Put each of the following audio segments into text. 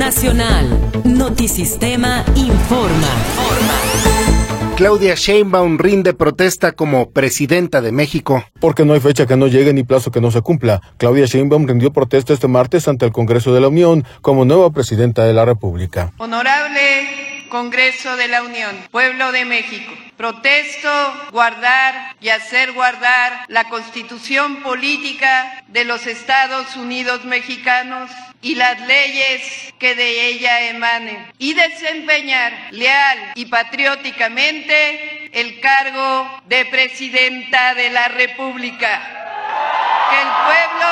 Nacional. Notisistema informa. Claudia Sheinbaum rinde protesta como presidenta de México. Porque no hay fecha que no llegue ni plazo que no se cumpla. Claudia Sheinbaum rindió protesta este martes ante el Congreso de la Unión como nueva presidenta de la República. Honorable Congreso de la Unión, pueblo de México, protesto guardar y hacer guardar la Constitución política de los Estados Unidos mexicanos y las leyes que de ella emanen, y desempeñar leal y patrióticamente el cargo de presidenta de la República que el pueblo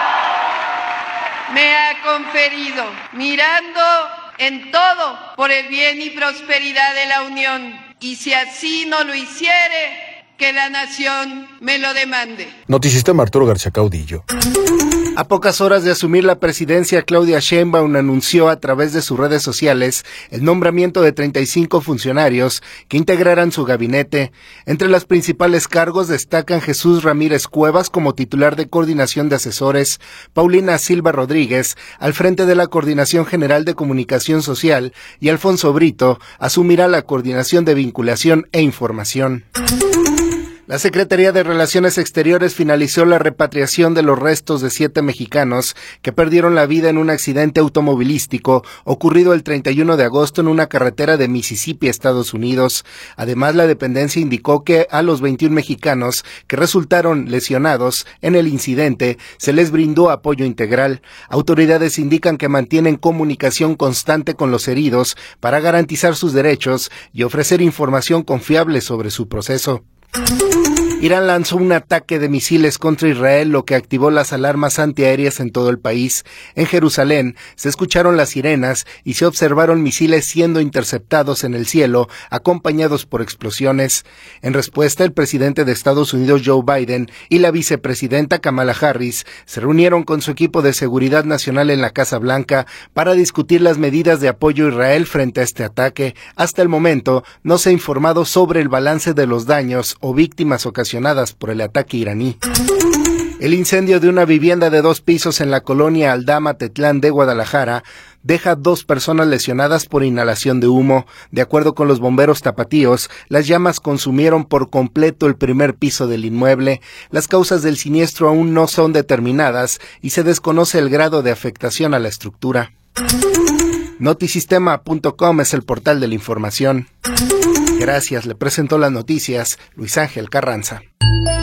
me ha conferido, mirando en todo por el bien y prosperidad de la Unión, y si así no lo hiciere, que la nación me lo demande. Notisistema Arturo García Caudillo. A pocas horas de asumir la presidencia, Claudia Sheinbaum anunció a través de sus redes sociales el nombramiento de 35 funcionarios que integrarán su gabinete. Entre los principales cargos destacan Jesús Ramírez Cuevas como titular de Coordinación de Asesores, Paulina Silva Rodríguez al frente de la Coordinación General de Comunicación Social y Alfonso Brito asumirá la Coordinación de Vinculación e Información. La Secretaría de Relaciones Exteriores finalizó la repatriación de los restos de 7 mexicanos que perdieron la vida en un accidente automovilístico ocurrido el 31 de agosto en una carretera de Mississippi, Estados Unidos. Además, la dependencia indicó que a los 21 mexicanos que resultaron lesionados en el incidente se les brindó apoyo integral. Autoridades indican que mantienen comunicación constante con los heridos para garantizar sus derechos y ofrecer información confiable sobre su proceso. Irán lanzó un ataque de misiles contra Israel, lo que activó las alarmas antiaéreas en todo el país. En Jerusalén se escucharon las sirenas y se observaron misiles siendo interceptados en el cielo, acompañados por explosiones. En respuesta, el presidente de Estados Unidos, Joe Biden, y la vicepresidenta Kamala Harris se reunieron con su equipo de seguridad nacional en la Casa Blanca para discutir las medidas de apoyo a Israel frente a este ataque. Hasta el momento, no se ha informado sobre el balance de los daños o víctimas ocasionadas por el ataque iraní. El incendio de una vivienda de 2 pisos en la colonia Aldama Tetlán de Guadalajara deja 2 personas lesionadas por inhalación de humo. De acuerdo con los bomberos tapatíos, las llamas consumieron por completo el primer piso del inmueble. Las causas del siniestro aún no son determinadas y se desconoce el grado de afectación a la estructura. Notisistema.com es el portal de la información. Gracias, le presentó las noticias Luis Ángel Carranza.